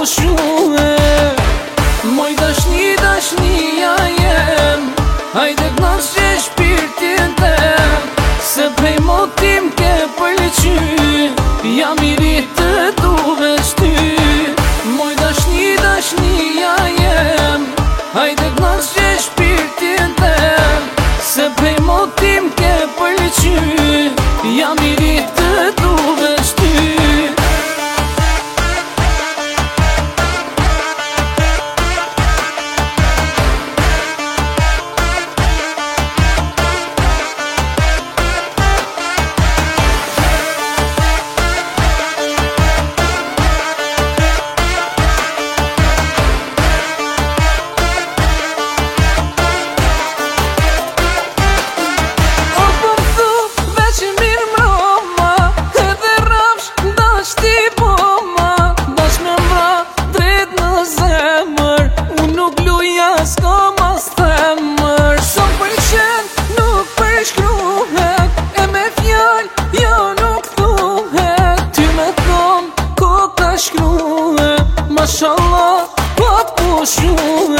pushue. Moj dashnia jem, hajde t'nas që shpirtin tem, se prej motim ke pëlqy, jam i rritë të duvesh ty. Moj dashnia jem, hajde t'nas që shpirtin tem, se prej motim ke pëlqy, jam i rritë të duvesh ty. Mashallah, pa t'pushuhe.